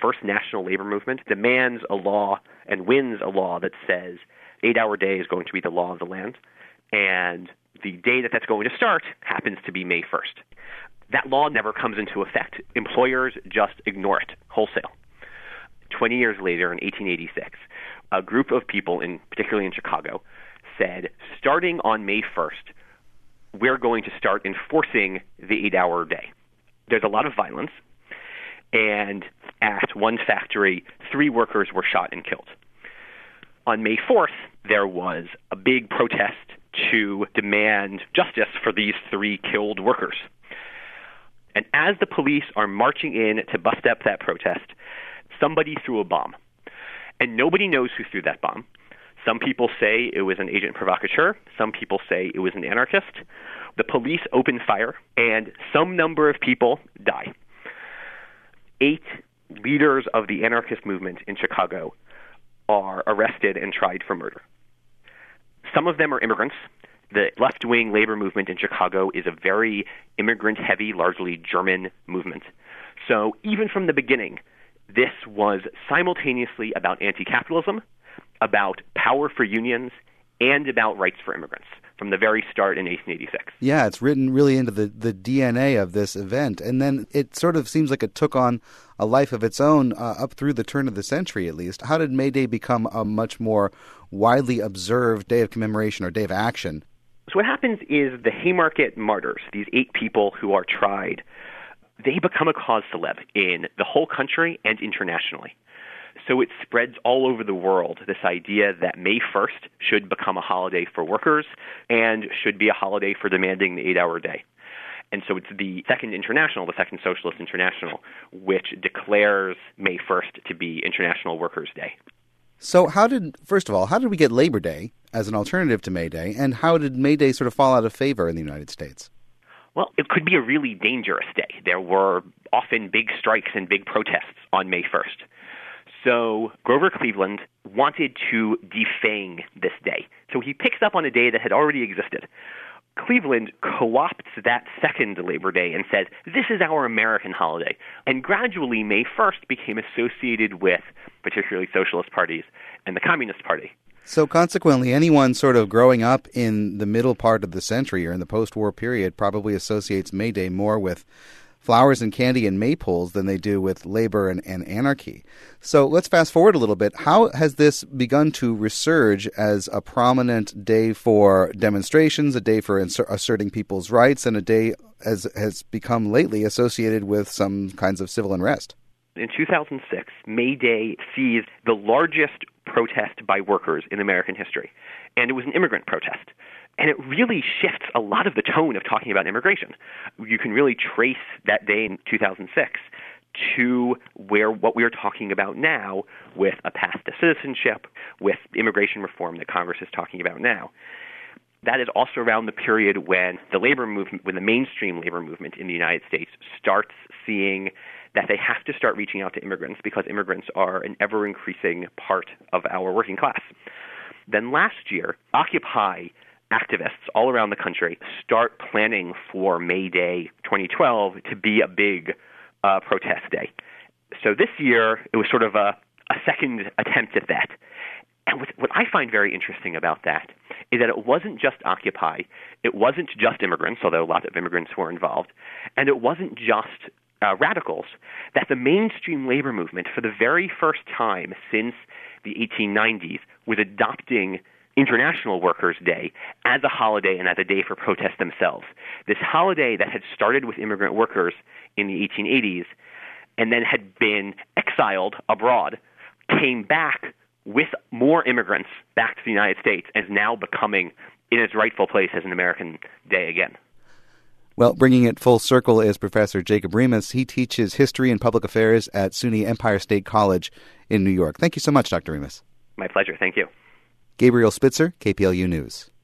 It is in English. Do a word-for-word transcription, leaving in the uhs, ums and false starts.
first national labor movement, demands a law and wins a law that says eight-hour day is going to be the law of the land, and the day that that's going to start happens to be May first. That law never comes into effect. Employers just ignore it wholesale. Twenty years later, in eighteen eighty-six, a group of people, in particularly in Chicago, said, starting on May first, we're going to start enforcing the eight-hour day. There's a lot of violence, and at one factory, three workers were shot and killed. On May fourth, there was a big protest to demand justice for these three killed workers. And as the police are marching in to bust up that protest, somebody threw a bomb. And nobody knows who threw that bomb. Some people say it was an agent provocateur. Some people say it was an anarchist. The police open fire, and some number of people die. Eight leaders of the anarchist movement in Chicago are arrested and tried for murder. Some of them are immigrants. The left-wing labor movement in Chicago is a very immigrant-heavy, largely German movement. So even from the beginning, this was simultaneously about anti-capitalism, about power for unions, and about rights for immigrants from the very start in eighteen eighty-six. Yeah, it's written really into the, the D N A of this event. And then it sort of seems like it took on a life of its own uh, up through the turn of the century, at least. How did May Day become a much more widely observed day of commemoration or day of action? So what happens is the Haymarket martyrs, these eight people who are tried, they become a cause célèbre in the whole country and internationally. So it spreads all over the world, this idea that May first should become a holiday for workers and should be a holiday for demanding the eight-hour day. And so it's the Second International, the Second Socialist International, which declares May first to be International Workers' Day. So how did, first of all, how did we get Labor Day as an alternative to May Day, and how did May Day sort of fall out of favor in the United States? Well, it could be a really dangerous day. There were often big strikes and big protests on May first. So Grover Cleveland wanted to defang this day. So he picks up on a day that had already existed. Cleveland co-opts that second Labor Day and says, this is our American holiday. And gradually, May first became associated with particularly socialist parties and the Communist Party. So consequently, anyone sort of growing up in the middle part of the century or in the post-war period probably associates May Day more with flowers and candy and maypoles than they do with labor and, and anarchy. So let's fast forward a little bit. How has this begun to resurge as a prominent day for demonstrations, a day for insert, asserting people's rights, and a day as has become lately associated with some kinds of civil unrest? In two thousand six, May Day sees the largest protest by workers in American history, and it was an immigrant protest. And it really shifts a lot of the tone of talking about immigration. You can really trace that day in two thousand six to where what we are talking about now with a path to citizenship, with immigration reform that Congress is talking about now. That is also around the period when the labor movement, when the mainstream labor movement in the United States starts seeing that they have to start reaching out to immigrants because immigrants are an ever-increasing part of our working class. Then last year, Occupy activists all around the country start planning for May Day twenty twelve to be a big uh, protest day. So this year, it was sort of a, a second attempt at that. And what, what I find very interesting about that is that it wasn't just Occupy, it wasn't just immigrants, although a lot of immigrants were involved, and it wasn't just uh, radicals, that the mainstream labor movement, for the very first time since the eighteen nineties, was adopting International Workers' Day as a holiday and as a day for protest themselves. This holiday that had started with immigrant workers in the eighteen eighties and then had been exiled abroad, came back with more immigrants back to the United States and is now becoming in its rightful place as an American day again. Well, bringing it full circle is Professor Jacob Remus. He teaches history and public affairs at SUNY Empire State College in New York. Thank you so much, Doctor Remus. My pleasure. Thank you. Gabriel Spitzer, K P L U News.